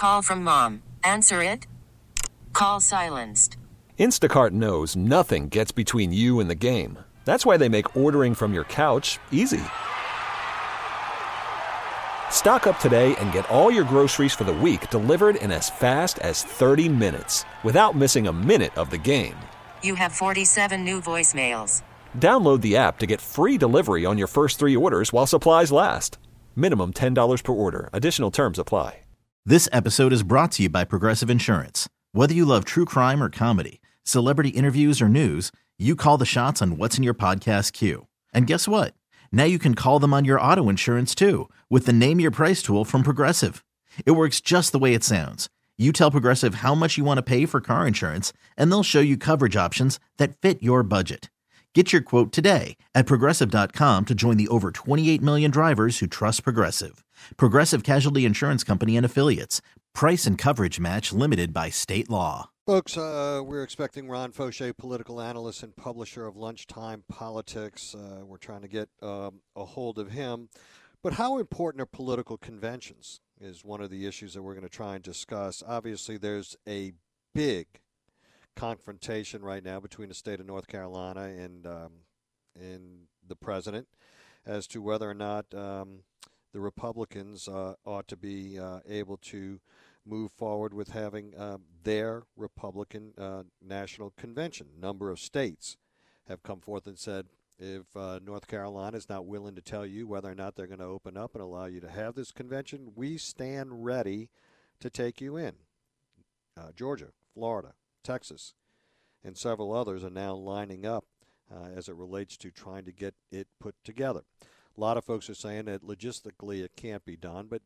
Call from mom. Answer it. Call silenced. Instacart knows nothing gets between you and the game. That's why they make ordering from your couch easy. Stock up today and get all your groceries for the week delivered in as fast as 30 minutes without missing a minute of the game. You have 47 new voicemails. Download the app to get free delivery on your first 3 orders while supplies last. Minimum $10 per order. Additional terms apply. This episode is brought to you by Progressive Insurance. Whether you love true crime or comedy, celebrity interviews or news, you call the shots on what's in your podcast queue. And guess what? Now you can call them on your auto insurance too with the Name Your Price tool from Progressive. It works just the way it sounds. You tell Progressive how much you want to pay for car insurance, and they'll show you coverage options that fit your budget. Get your quote today at Progressive.com to join the over 28 million drivers who trust Progressive. Progressive Casualty Insurance Company and Affiliates. Price and coverage match limited by state law. Folks, we're expecting Ron Fauché, political analyst and publisher of Lunchtime Politics. We're trying to get a hold of him. But how important are political conventions is one of the issues that we're going to try and discuss. Obviously, there's a big confrontation right now between the state of North Carolina and the president as to whether or not the Republicans ought to be able to move forward with having their Republican National Convention. A number of states have come forth and said if North Carolina is not willing to tell you whether or not they're going to open up and allow you to have this convention, we stand ready to take you in. Georgia, Florida, Texas, and several others are now lining up as it relates to trying to get it put together. A lot of folks are saying that logistically it can't be done, but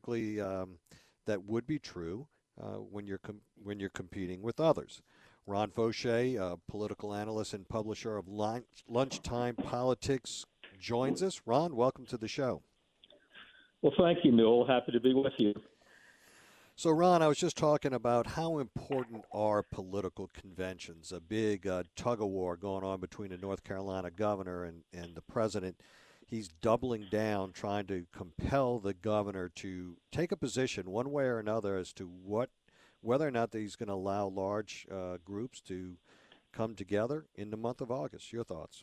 that would be true when you're competing with others. Ron Fauché, political analyst and publisher of Lunchtime Politics, joins us. Ron, welcome to the show. Well, thank you, Newell. Happy to be with you. So, Ron, I was just talking about how important are political conventions, a big tug-of-war going on between the North Carolina governor and the president. He's doubling down, trying to compel the governor to take a position one way or another as to whether or not he's going to allow large groups to come together in the month of August. Your thoughts?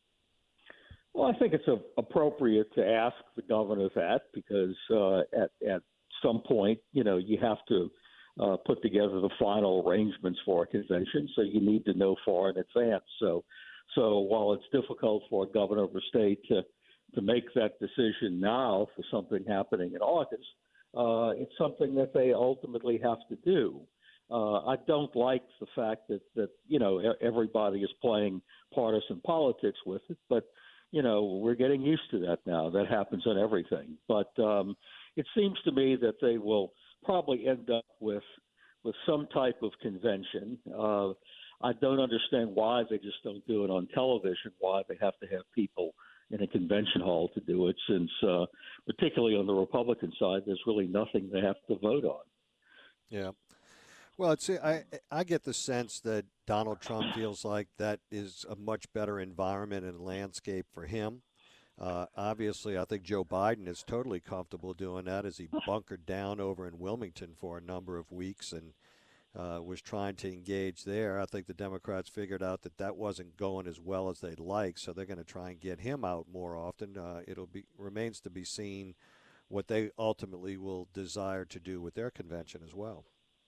Well, I think it's appropriate to ask the governor that because at some point, you have to put together the final arrangements for a convention, so you need to know far in advance. So while it's difficult for a governor of a state to make that decision now for something happening in August, it's something that they ultimately have to do. I don't like the fact that everybody is playing partisan politics with it, but we're getting used to that now. That happens on everything. But it seems to me that they will probably end up with some type of convention. I don't understand why they just don't do it on television, why they have to have people in a convention hall to do it, since particularly on the Republican side, there's really nothing they have to vote on. Yeah. Well, I get the sense that Donald Trump feels like that is a much better environment and landscape for him. Obviously, I think Joe Biden is totally comfortable doing that as he bunkered down over in Wilmington for a number of weeks and was trying to engage there. I think the Democrats figured out that wasn't going as well as they'd like, so they're going to try and get him out more often. Remains to be seen what they ultimately will desire to do with their convention as well.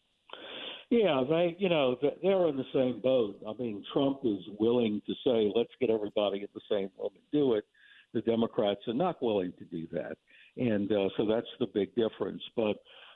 Yeah, they're in the same boat. I mean, Trump is willing to say, let's get everybody at the same room and do it. The Democrats are not willing to do that. And so that's the big difference. But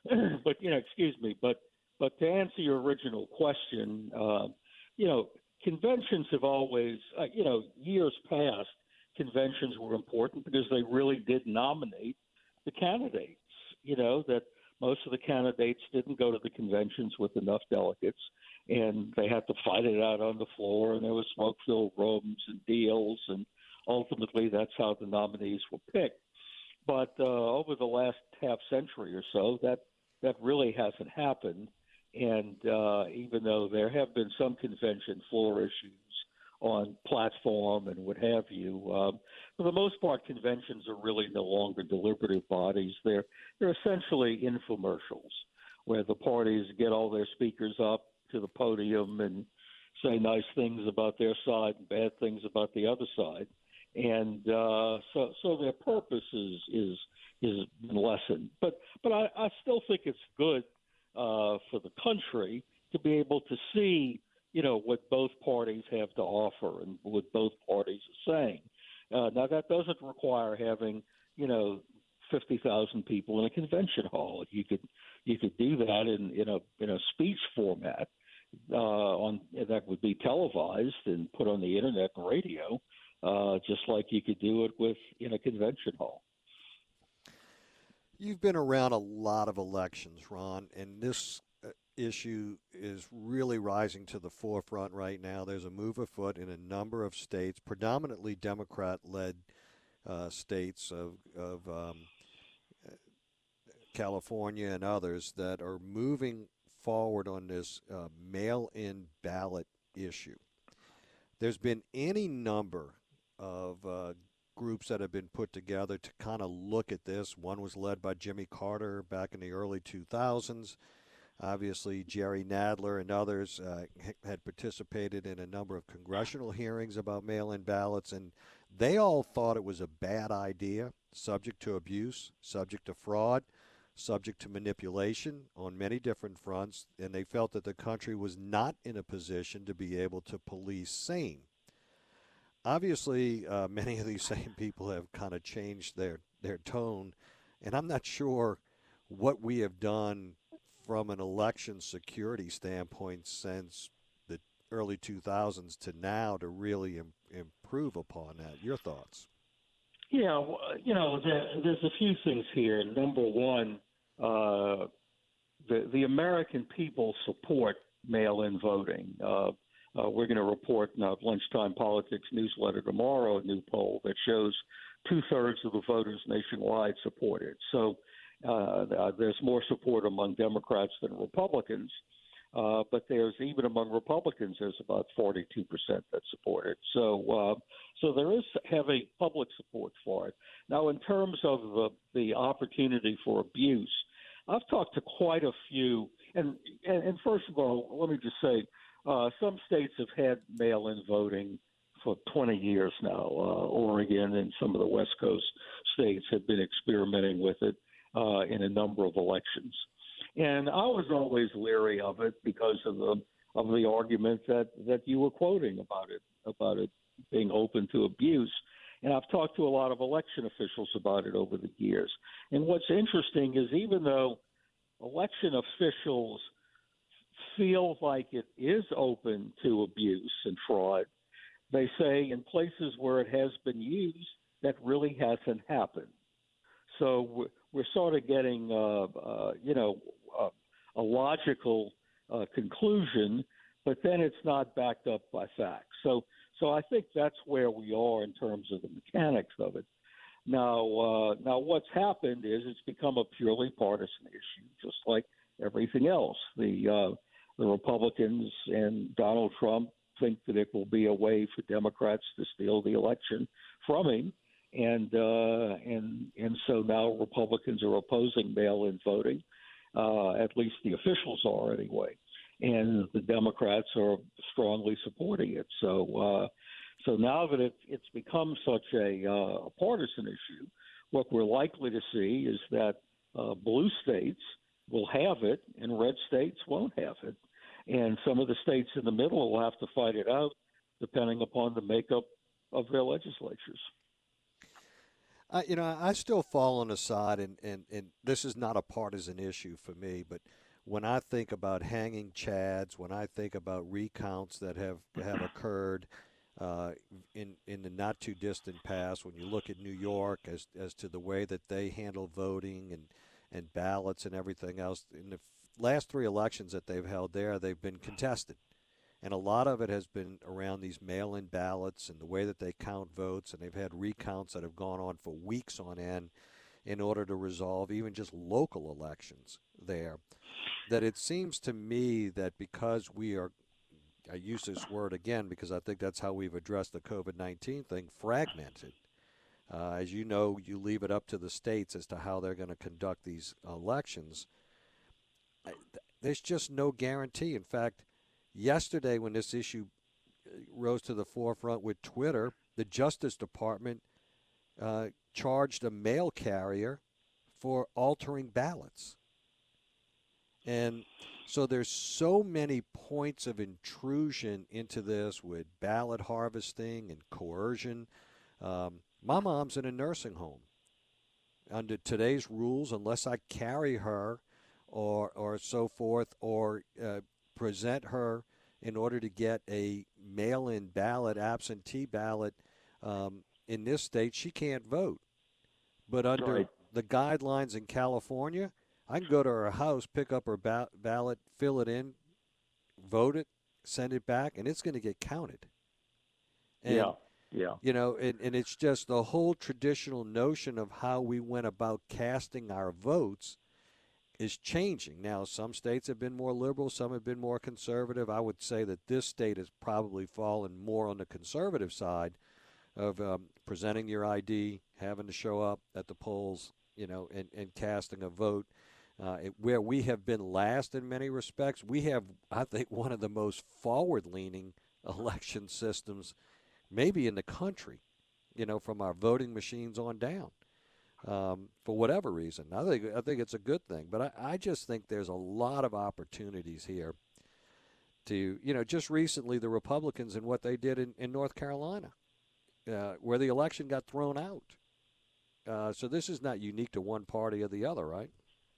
to answer your original question, conventions have always, years past, conventions were important because they really did nominate the candidates, that most of the candidates didn't go to the conventions with enough delegates, and they had to fight it out on the floor, and there was smoke-filled rooms and deals, and ultimately that's how the nominees were picked. But over the last half century or so, that really hasn't happened. And even though there have been some convention floor issues on platform and what have you, for the most part, conventions are really no longer deliberative bodies. They're essentially infomercials. where the parties get all their speakers up to the podium and say nice things about their side and bad things about the other side, and so their purpose is lessened. But I still think it's good for the country to be able to see, what both parties have to offer and what both parties are saying. Now that doesn't require having 50,000 people in a convention hall. You could do that in a speech format that would be televised and put on the internet and radio, just like you could do it in a convention hall. You've been around a lot of elections, Ron, and this issue is really rising to the forefront right now. There's a move afoot in a number of states, predominantly Democrat-led states of California and others, that are moving forward on this mail-in ballot issue. There's been any number of groups that have been put together to kind of look at this. One was led by Jimmy Carter back in the early 2000s. Obviously, Jerry Nadler and others had participated in a number of congressional hearings about mail-in ballots, and they all thought it was a bad idea, subject to abuse, subject to fraud, subject to manipulation on many different fronts, and they felt that the country was not in a position to be able to police sane. Obviously, many of these same people have kind of changed their tone, and I'm not sure what we have done from an election security standpoint since the early 2000s to now to really improve upon that. Your thoughts? Yeah, well, there's a few things here. Number one, the American people support mail-in voting. We're going to report in our Lunchtime Politics newsletter tomorrow a new poll that shows 2/3 of the voters nationwide support it. So there's more support among Democrats than Republicans, but there's even among Republicans there's about 42% that support it. So there is heavy public support for it. Now, in terms of the opportunity for abuse, I've talked to quite a few, and first of all, let me just say, some states have had mail-in voting for 20 years now. Oregon and some of the West Coast states have been experimenting with it in a number of elections. And I was always leery of it because of the argument that you were quoting about it being open to abuse. And I've talked to a lot of election officials about it over the years. And what's interesting is even though election officials feel like it is open to abuse and fraud, they say in places where it has been used, that really hasn't happened. So we're sort of getting, a logical conclusion, but then it's not backed up by facts. So I think that's where we are in terms of the mechanics of it. Now what's happened is it's become a purely partisan issue, just like everything else. The Republicans and Donald Trump think that it will be a way for Democrats to steal the election from him, and so now Republicans are opposing mail-in voting. At least the officials are anyway, and the Democrats are strongly supporting it. So now that it's become such a partisan issue, what we're likely to see is that blue states will have it and red states won't have it. And some of the states in the middle will have to fight it out depending upon the makeup of their legislatures. I still fall on the side, and this is not a partisan issue for me, but when I think about hanging chads, when I think about recounts that have occurred in the not-too-distant past, when you look at New York as to the way that they handle voting and ballots and everything else, in the last three elections that they've held there, they've been contested. And a lot of it has been around these mail-in ballots and the way that they count votes, and they've had recounts that have gone on for weeks on end in order to resolve even just local elections there. That it seems to me that because we are, I use this word again because I think that's how we've addressed the COVID-19 thing, fragmented. As you know, you leave it up to the states as to how they're going to conduct these elections. there's just no guarantee. In fact, yesterday when this issue rose to the forefront with Twitter, the Justice Department charged a mail carrier for altering ballots. And so there's so many points of intrusion into this with ballot harvesting and coercion. My mom's in a nursing home. Under today's rules, unless I carry her or so forth, or present her in order to get a mail-in ballot, absentee ballot in this state, she can't vote. But under the guidelines in California, I can go to her house, pick up her ballot, fill it in, vote it, send it back, and it's going to get counted. And, yeah. You know, and it's just the whole traditional notion of how we went about casting our votes is changing. Now, some states have been more liberal, some have been more conservative. I would say that this state has probably fallen more on the conservative side of presenting your ID, having to show up at the polls, you know, and casting a vote. Where we have been last in many respects, we have, I think, one of the most forward-leaning election systems maybe in the country, you know, from our voting machines on down, for whatever reason. I think it's a good thing. But I just think there's a lot of opportunities here to, you know, just recently the Republicans and what they did in North Carolina, where the election got thrown out. So this is not unique to one party or the other, right?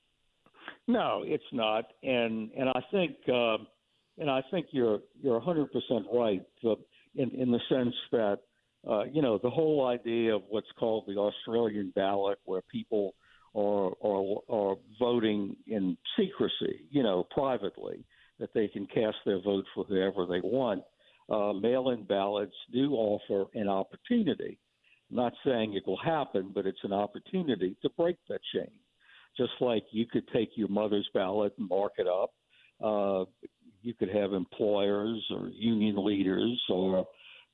No, it's not, and I think you're 100% right in the sense that you know, the whole idea of what's called the Australian ballot, where people are voting in secrecy, you know, privately, that they can cast their vote for whoever they want. Mail-in ballots do offer an opportunity. I'm not saying it will happen, but it's an opportunity to break that chain. Just like you could take your mother's ballot and mark it up. You could have employers or union leaders or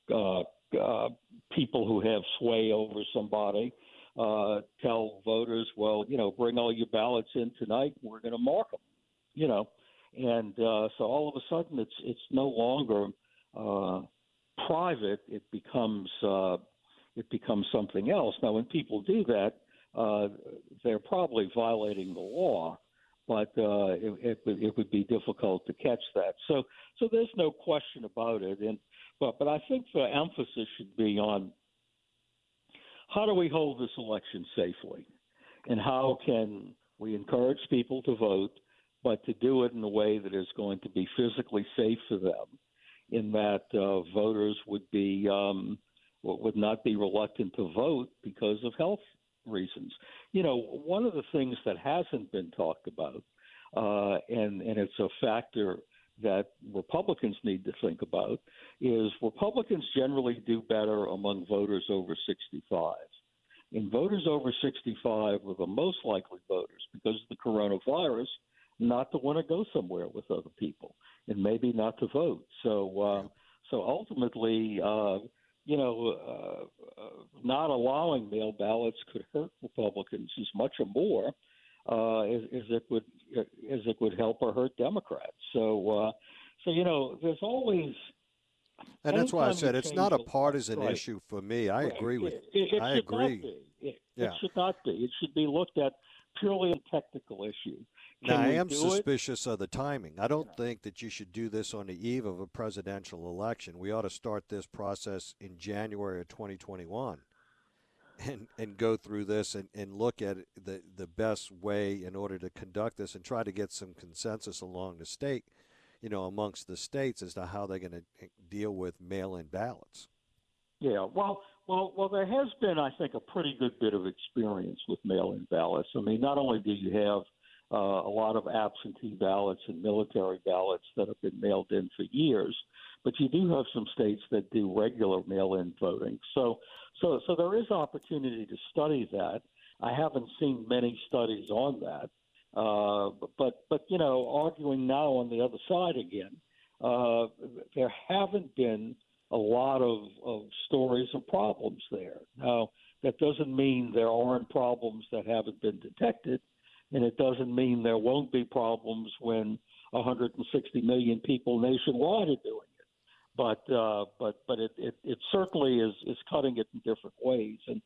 people who have sway over somebody tell voters, well, you know, bring all your ballots in tonight and we're going to mark them, you know. And so all of a sudden it's no longer private. It becomes something else. Now, when people do that, they're probably violating the law, but it would be difficult to catch that. So there's no question about it. But I think the emphasis should be on how do we hold this election safely, and how can we encourage people to vote, but to do it in a way that is going to be physically safe for them, in that voters would not be reluctant to vote because of health reasons. You know, one of the things that hasn't been talked about, and it's a factor that Republicans need to think about, is Republicans generally do better among voters over 65. And voters over 65 are the most likely voters, because of the coronavirus, not to want to go somewhere with other people and maybe not to vote. So ultimately, not allowing mail ballots could hurt Republicans as much or more as it would help or hurt Democrats. So you know, there's always. And that's why I said it's not a partisan issue for me. I agree with. I agree. It should not be. It should be looked at purely a technical issue. Now, I am suspicious of the timing. I don't think that you should do this on the eve of a presidential election. We ought to start this process in January of 2021 and go through this and look at the best way in order to conduct this and try to get some consensus along the state, you know, amongst the states as to how they're going to deal with mail-in ballots. Yeah, well, there has been, I think, a pretty good bit of experience with mail-in ballots. I mean, not only do you have a lot of absentee ballots and military ballots that have been mailed in for years, but you do have some states that do regular mail-in voting. So there is opportunity to study that. I haven't seen many studies on that, but you know, arguing now on the other side again, there haven't been a lot of stories of problems there. Now, that doesn't mean there aren't problems that haven't been detected. And it doesn't mean there won't be problems when 160 million people nationwide are doing it. But it certainly is cutting it in different ways. And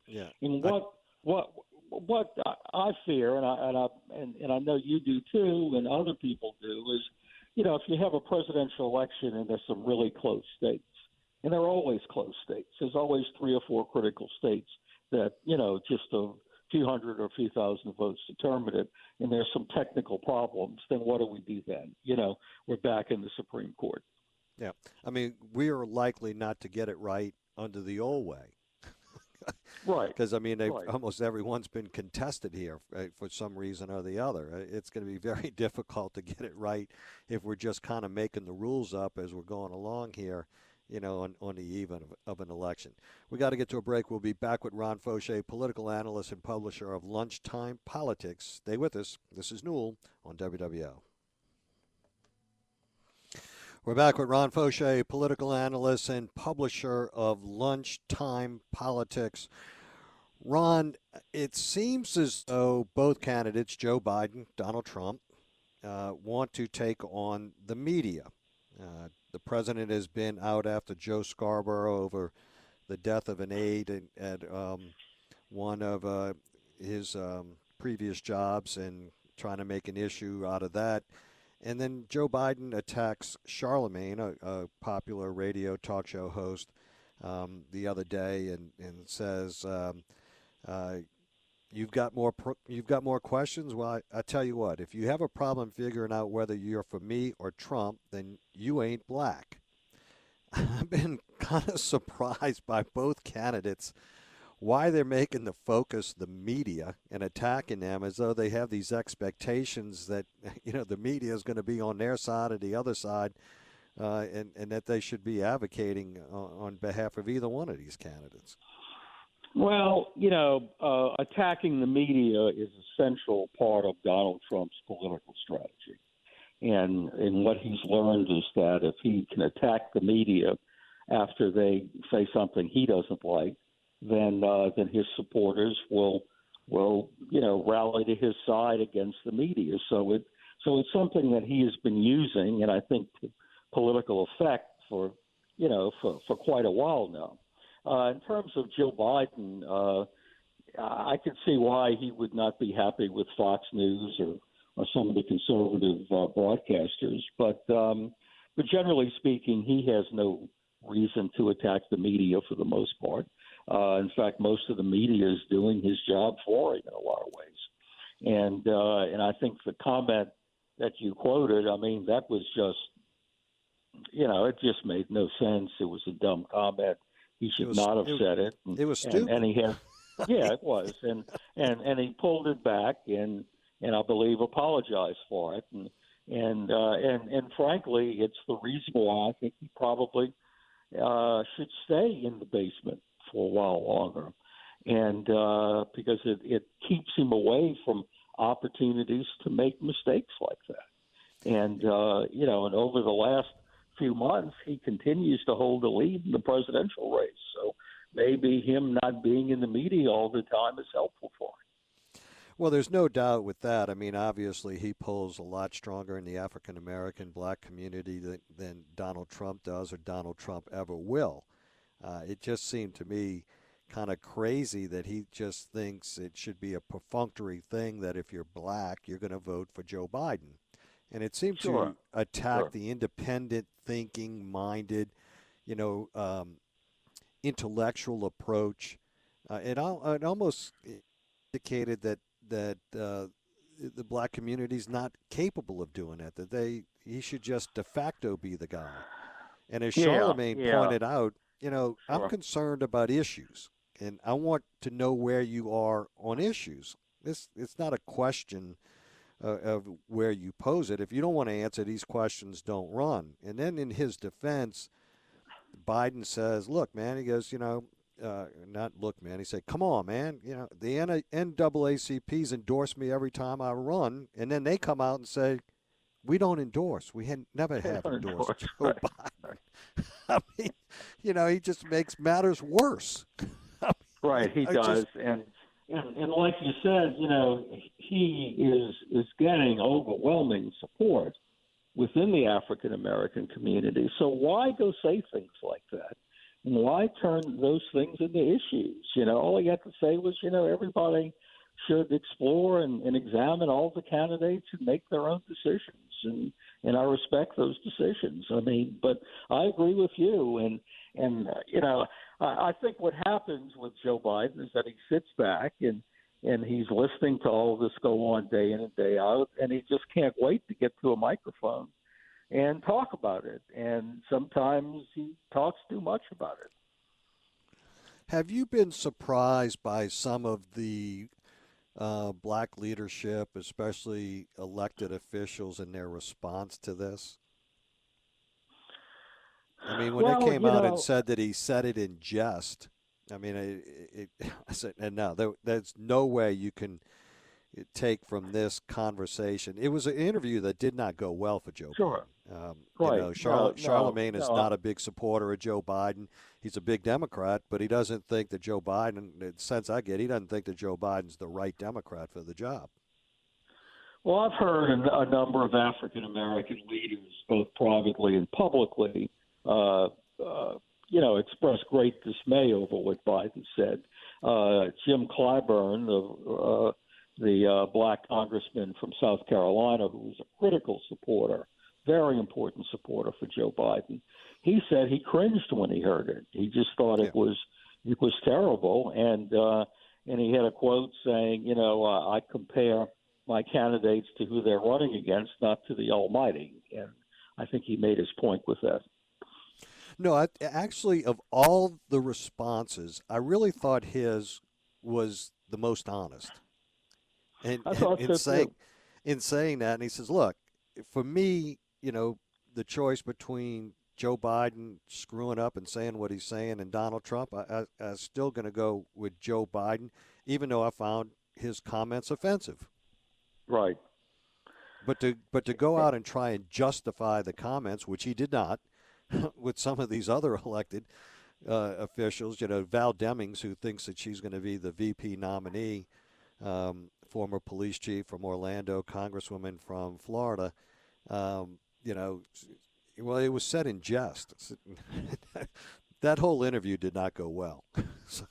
what I fear, and I know you do too, and other people do, is if you have a presidential election and there's some really close states, and there are always close states. There's always 3 or 4 critical states that just a few hundred or a few thousand votes determine it, and there's some technical problems. Then what do we do then? We're back in the Supreme Court. Yeah, I mean, we are likely not to get it right under the old way. Right. Because, I mean, almost everyone's been contested here for some reason or the other. It's going to be very difficult to get it right if we're just kind of making the rules up as we're going along here, on the eve of an election. We got to get to a break. We'll be back with Ron Fauché, political analyst and publisher of Lunchtime Politics. Stay with us. This is Newell on WWL. We're back with Ron Fauché, political analyst and publisher of Lunchtime Politics. Ron, it seems as though both candidates, Joe Biden, Donald Trump, want to take on the media. The president has been out after Joe Scarborough over the death of an aide at one of his previous jobs and trying to make an issue out of that. And then Joe Biden attacks Charlemagne, a popular radio talk show host, the other day, and says, "You've got more questions." Well, I tell you what, if you have a problem figuring out whether you're for me or Trump, then you ain't black. I've been kind of surprised by both candidates, why they're making the focus the media and attacking them as though they have these expectations that, the media is going to be on their side or the other side, and that they should be advocating on behalf of either one of these candidates. Well, attacking the media is an essential part of Donald Trump's political strategy. And what he's learned is that if he can attack the media after they say something he doesn't like, then his supporters will rally to his side against the media. So it's something that he has been using, and I think to political effect for quite a while now. In terms of Joe Biden, I could see why he would not be happy with Fox News or some of the conservative broadcasters, but generally speaking, he has no reason to attack the media for the most part. In fact, most of the media is doing his job for him in a lot of ways. And I think the comment that you quoted, I mean, that was just, it just made no sense. It was a dumb comment. He should not have said it. It was stupid. And he had, yeah, it was. And he pulled it back and I believe apologized for it. And frankly, it's the reason why I think he probably should stay in the basement for a while longer, and because it keeps him away from opportunities to make mistakes like that. And and over the last few months, he continues to hold the lead in the presidential race. So maybe him not being in the media all the time is helpful for him. Well, there's no doubt with that. I mean, obviously, he pulls a lot stronger in the African-American black community than Donald Trump does or Donald Trump ever will. It just seemed to me kind of crazy that he just thinks it should be a perfunctory thing that if you're black, you're going to vote for Joe Biden. And it seemed to attack the independent thinking, minded, intellectual approach. It almost indicated that the black community is not capable of doing it, that he should just de facto be the guy. And as Charlemagne pointed out, I'm concerned about issues, and I want to know where you are on issues. It's not a question of where you pose it. If you don't want to answer these questions, don't run. And then in his defense, Biden says, look, man, he goes, not look, man. He said, come on, man. The NAACP's endorse me every time I run, and then they come out and say, we don't endorse. We never have endorsed Joe Biden. I mean, he just makes matters worse. Right, he does. And like you said, he is getting overwhelming support within the African American community. So why go say things like that? And why turn those things into issues? All he had to say was, everybody should explore and examine all the candidates and make their own decisions. And I respect those decisions. But I agree with you. And I think what happens with Joe Biden is that he sits back and he's listening to all this go on day in and day out, and he just can't wait to get to a microphone and talk about it. And sometimes he talks too much about it. Have you been surprised by some of the black leadership, especially elected officials, and their response to this? When they came out and said that he said it in jest, I said, and no, there's no way you can take from this conversation. It was an interview that did not go well for Joe Biden. Right. Charlemagne is not a big supporter of Joe Biden. He's a big Democrat, but he doesn't think that Joe Biden, the sense I get, he doesn't think that Joe Biden's the right Democrat for the job. Well, I've heard a number of African-American leaders, both privately and publicly, express great dismay over what Biden said. Jim Clyburn, the black congressman from South Carolina, who was a critical supporter, very important supporter for Joe Biden, he said he cringed when he heard it. He just thought it was terrible, and he had a quote saying, I compare my candidates to who they're running against, not to the Almighty. And I think he made his point with that. No, actually, of all the responses, I really thought his was the most honest. And in saying that, and he says, look, for me, the choice between Joe Biden screwing up and saying what he's saying and Donald Trump, I'm still going to go with Joe Biden, even though I found his comments offensive. Right. But to go out and try and justify the comments, which he did not, with some of these other elected officials, Val Demings, who thinks that she's going to be the VP nominee, former police chief from Orlando, congresswoman from Florida, well, it was said in jest. That whole interview did not go well. So,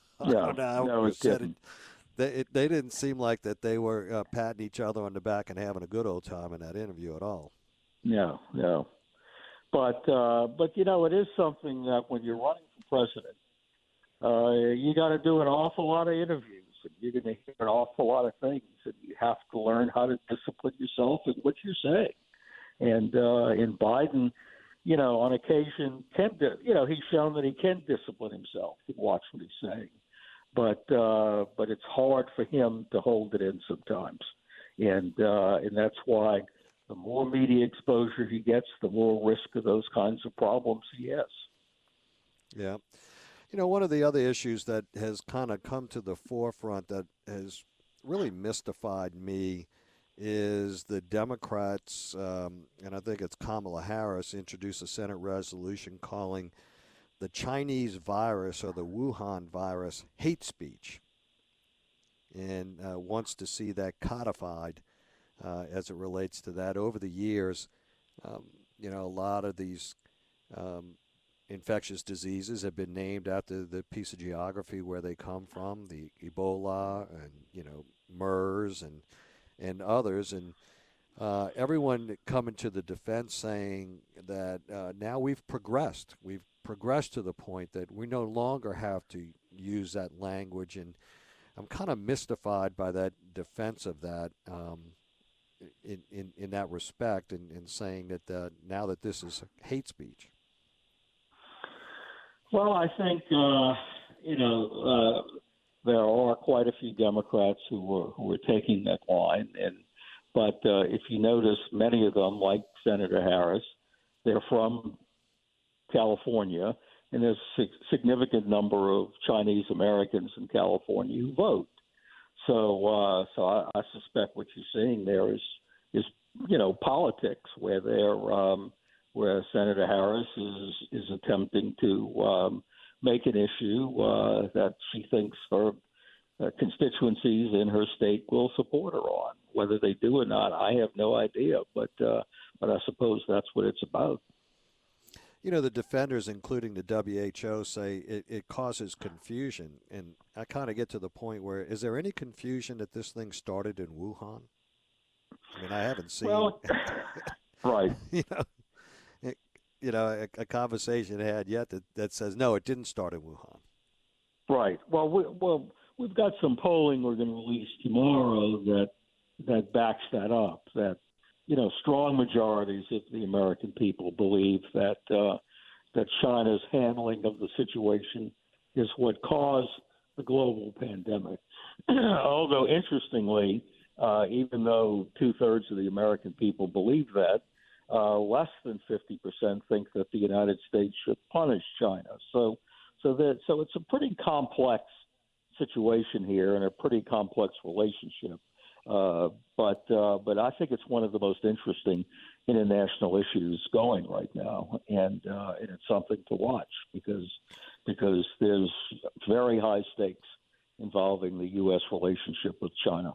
they didn't seem like that they were patting each other on the back and having a good old time in that interview at all. No. But it is something that when you're running for president, you got to do an awful lot of interviews, and you're going to hear an awful lot of things, and you have to learn how to discipline yourself in what you're saying. And in Biden, on occasion, he's shown that he can discipline himself and watch what he's saying. But it's hard for him to hold it in sometimes, and that's why the more media exposure he gets, the more risk of those kinds of problems he has. Yeah. One of the other issues that has kind of come to the forefront that has really mystified me is the Democrats, and I think it's Kamala Harris, introduced a Senate resolution calling the Chinese virus or the Wuhan virus hate speech, and wants to see that codified as it relates to that. Over the years, a lot of these infectious diseases have been named after the piece of geography where they come from, the Ebola and, MERS and others. And everyone coming to the defense saying that now we've progressed. We've progressed to the point that we no longer have to use that language. And I'm kind of mystified by that defense of that in that respect, and saying that now that this is hate speech. Well, I think there are quite a few Democrats who are taking that line, but if you notice, many of them, like Senator Harris, they're from California, and there's a significant number of Chinese Americans in California who vote. So I suspect what you're seeing there is politics, where where Senator Harris is attempting to make an issue that she thinks for constituencies in her state will support her on. Whether they do or not, I have no idea. But I suppose that's what it's about. You know, the defenders, including the WHO, say it causes confusion. And I kind of get to the point where, is there any confusion that this thing started in Wuhan? I mean, I haven't seen. Well, right. A conversation had yet that says, no, it didn't start in Wuhan. Right. Well, we've got some polling we're going to release tomorrow that backs that up. That strong majorities of the American people believe that China's handling of the situation is what caused the global pandemic. Although, interestingly, even though 2/3 of the American people believe that, less than 50% think that the United States should punish China. So it's a pretty complex situation here and a pretty complex relationship. But I think it's one of the most interesting international issues going right now, and it's something to watch because there's very high stakes involving the U.S. relationship with China.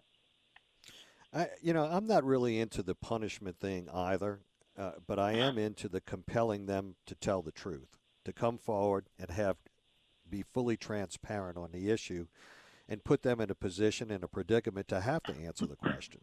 I'm not really into the punishment thing either, but I am into the compelling them to tell the truth, to come forward and be fully transparent on the issue, and put them in a predicament to have to answer the question.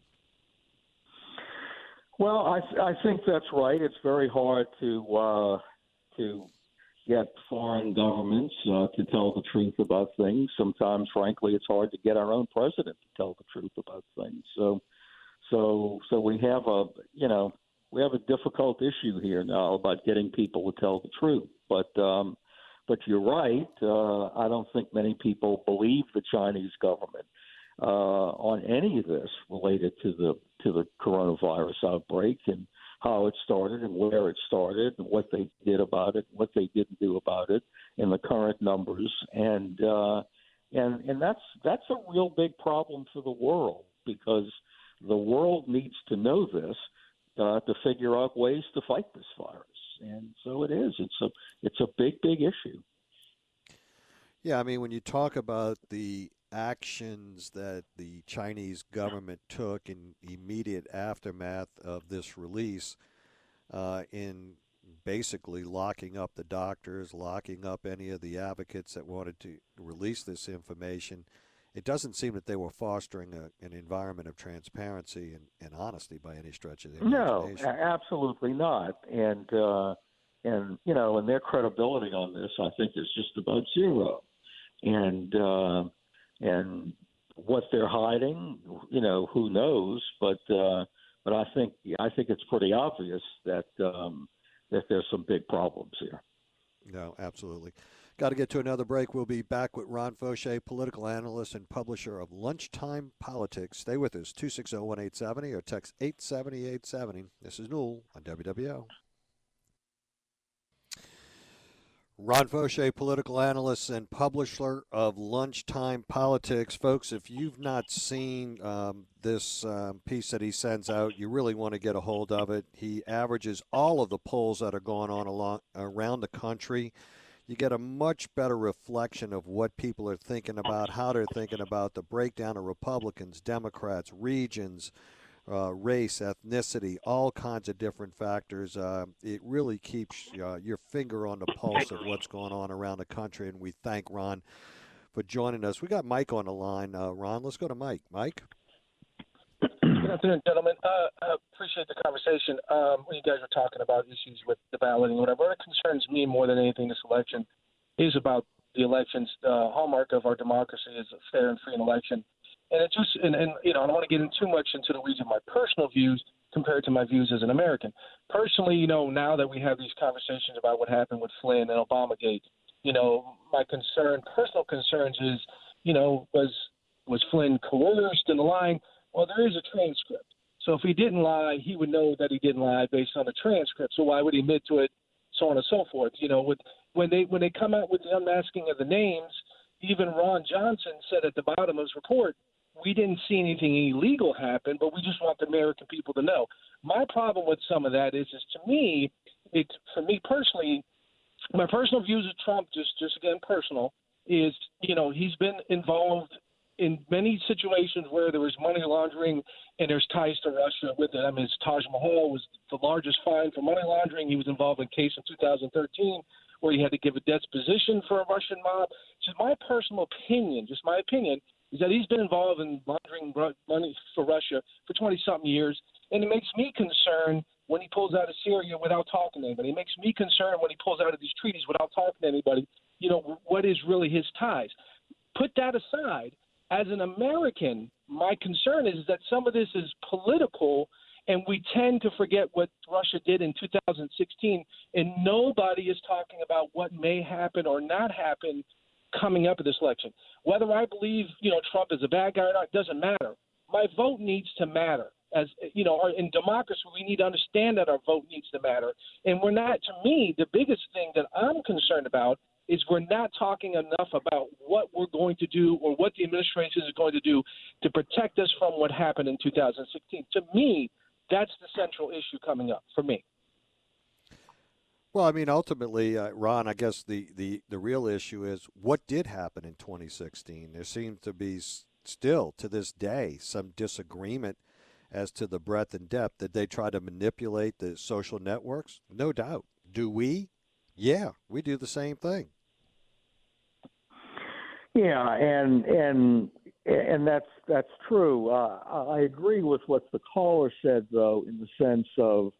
Well, I think that's right. It's very hard to get foreign governments to tell the truth about things. Sometimes, frankly, it's hard to get our own president to tell the truth about things. So we have a difficult issue here now about getting people to tell the truth. But you're right. I don't think many people believe the Chinese government on any of this related to the coronavirus outbreak and how it started and where it started and what they did about it, what they didn't do about it, and the current numbers. And that's a real big problem for the world because the world needs to know this to figure out ways to fight this virus. And so it is. It's a big issue. Yeah, I mean, when you talk about the actions that the Chinese government took in immediate aftermath of this release, in basically locking up the doctors, locking up any of the advocates that wanted to release this information, it doesn't seem that they were fostering an environment of transparency and honesty by any stretch of the imagination. No, absolutely not. And their credibility on this, I think, is just about zero. And what they're hiding, who knows? But I think it's pretty obvious that there's some big problems here. No, absolutely. Got to get to another break. We'll be back with Ron Fauché, political analyst and publisher of Lunchtime Politics. Stay with us, 260-1870 or text 870-870. This is Newell on WWL. Ron Fauché, political analyst and publisher of Lunchtime Politics. Folks, if you've not seen this piece that he sends out, you really want to get a hold of it. He averages all of the polls that are going on around the country. You get a much better reflection of what people are thinking about, how they're thinking about the breakdown of Republicans, Democrats, regions, race, ethnicity, all kinds of different factors. It really keeps your finger on the pulse of what's going on around the country, and we thank Ron for joining us. We got Mike on the line. Ron, let's go to Mike. Mike? Good afternoon, gentlemen. I appreciate the conversation. When you guys were talking about issues with the balloting and whatever, what concerns me more than anything this election is about the elections. The hallmark of our democracy is a fair and free election. And it just, and I don't want to get in too much into the weeds of my personal views compared to my views as an American. Personally, now that we have these conversations about what happened with Flynn and Obamagate, my personal concerns is, was Flynn coerced in the lying? Well, there is a transcript. So if he didn't lie, he would know that he didn't lie based on the transcript. So why would he admit to it, so on and so forth? When they come out with the unmasking of the names, even Ron Johnson said at the bottom of his report, we didn't see anything illegal happen, but we just want the American people to know. My problem with some of that is to me, for me personally, my personal views of Trump, just again personal, is, he's been involved in many situations where there was money laundering and there's ties to Russia with it. I mean, Taj Mahal was the largest fine for money laundering. He was involved in a case in 2013 where he had to give a disposition for a Russian mob. So my personal opinion, just my opinion, is that he's been involved in laundering money for Russia for 20-something years, and it makes me concerned when he pulls out of Syria without talking to anybody. It makes me concerned when he pulls out of these treaties without talking to anybody. You know, what is really his ties? Put that aside. As an American, my concern is that some of this is political, and we tend to forget what Russia did in 2016, and nobody is talking about what may happen or not happen coming up in this election. Whether I believe, Trump is a bad guy or not, doesn't matter. My vote needs to matter. As you know, in democracy, we need to understand that our vote needs to matter. And we're not, to me, the biggest thing that I'm concerned about is we're not talking enough about what we're going to do or what the administration is going to do to protect us from what happened in 2016. To me, that's the central issue coming up for me. Well, I mean, ultimately, Ron, I guess the real issue is what did happen in 2016. There seems to be still, to this day, some disagreement as to the breadth and depth. Did they try to manipulate the social networks? No doubt. Do we? Yeah, we do the same thing. Yeah, and that's true. I agree with what the caller said, though, in the sense of,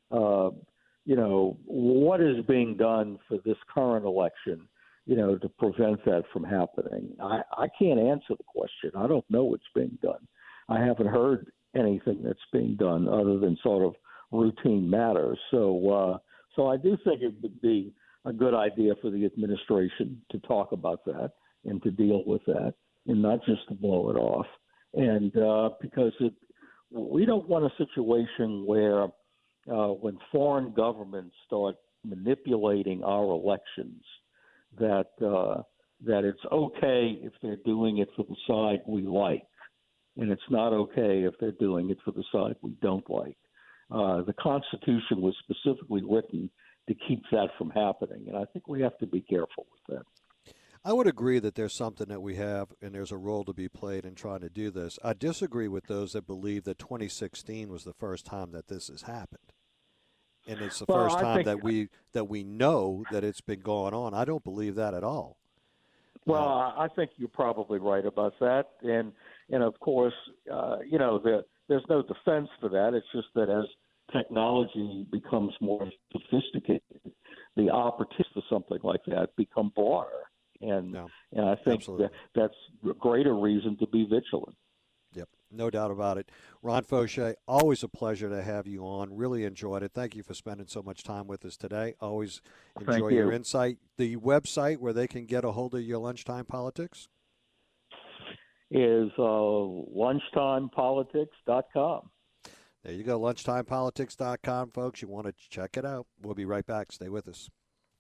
what is being done for this current election, to prevent that from happening. I can't answer the question. I don't know what's being done. I haven't heard anything that's being done other than sort of routine matters. So I do think it would be a good idea for the administration to talk about that and to deal with that and not just to blow it off. And because we don't want a situation where when foreign governments start manipulating our elections, that it's okay if they're doing it for the side we like, and it's not okay if they're doing it for the side we don't like. The Constitution was specifically written to keep that from happening, and I think we have to be careful with that. I would agree that there's something that we have, and there's a role to be played in trying to do this. I disagree with those that believe that 2016 was the first time that this has happened, and it's the first time that we know that it's been going on. I don't believe that at all. Well, I think you're probably right about that, and of course, there's no defense for that. It's just that as technology becomes more sophisticated, the opportunities for something like that become broader. And I think that's a greater reason to be vigilant. Yep, no doubt about it. Ron Fauché, always a pleasure to have you on. Really enjoyed it. Thank you for spending so much time with us today. Always enjoy your insight. The website where they can get a hold of your Lunchtime Politics is lunchtimepolitics.com. There you go, lunchtimepolitics.com, folks. You want to check it out. We'll be right back. Stay with us.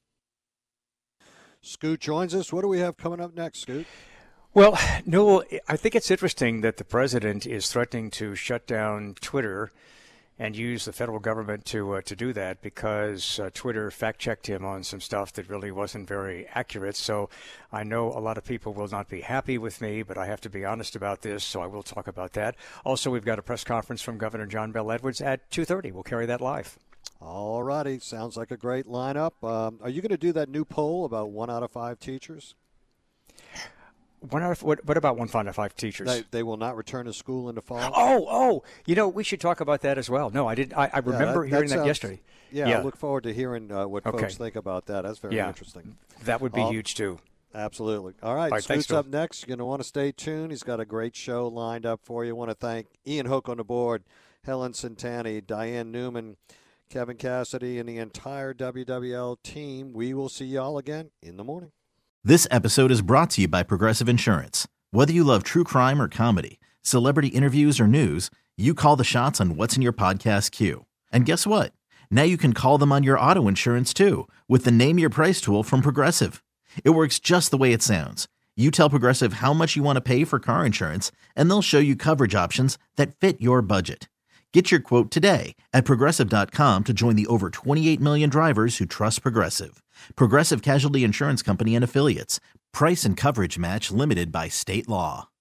Scoot joins us. What do we have coming up next, Scoot? Well, Newell, I think it's interesting that the president is threatening to shut down Twitter and use the federal government to do that because Twitter fact-checked him on some stuff that really wasn't very accurate. So I know a lot of people will not be happy with me, but I have to be honest about this, so I will talk about that. Also, we've got a press conference from Governor John Bel Edwards at 2:30. We'll carry that live. All righty. Sounds like a great lineup. Are you going to do that new poll about 1 out of 5 teachers? What about 1 out of 5 teachers? They will not return to school in the fall. Oh! We should talk about that as well. No, I did. I remember hearing that yesterday. Yeah, I look forward to hearing what folks think about that. That's very interesting. That would be huge too. Absolutely. All right, Scoot's up next. You're going to want to stay tuned. He's got a great show lined up for you. I want to thank Ian Hook on the board, Helen Santani, Diane Newman, Kevin Cassidy, and the entire WWL team. We will see y'all again in the morning. This episode is brought to you by Progressive Insurance. Whether you love true crime or comedy, celebrity interviews or news, you call the shots on what's in your podcast queue. And guess what? Now you can call them on your auto insurance too with the Name Your Price tool from Progressive. It works just the way it sounds. You tell Progressive how much you want to pay for car insurance, and they'll show you coverage options that fit your budget. Get your quote today at Progressive.com to join the over 28 million drivers who trust Progressive. Progressive Casualty Insurance Company and Affiliates. Price and coverage match limited by state law.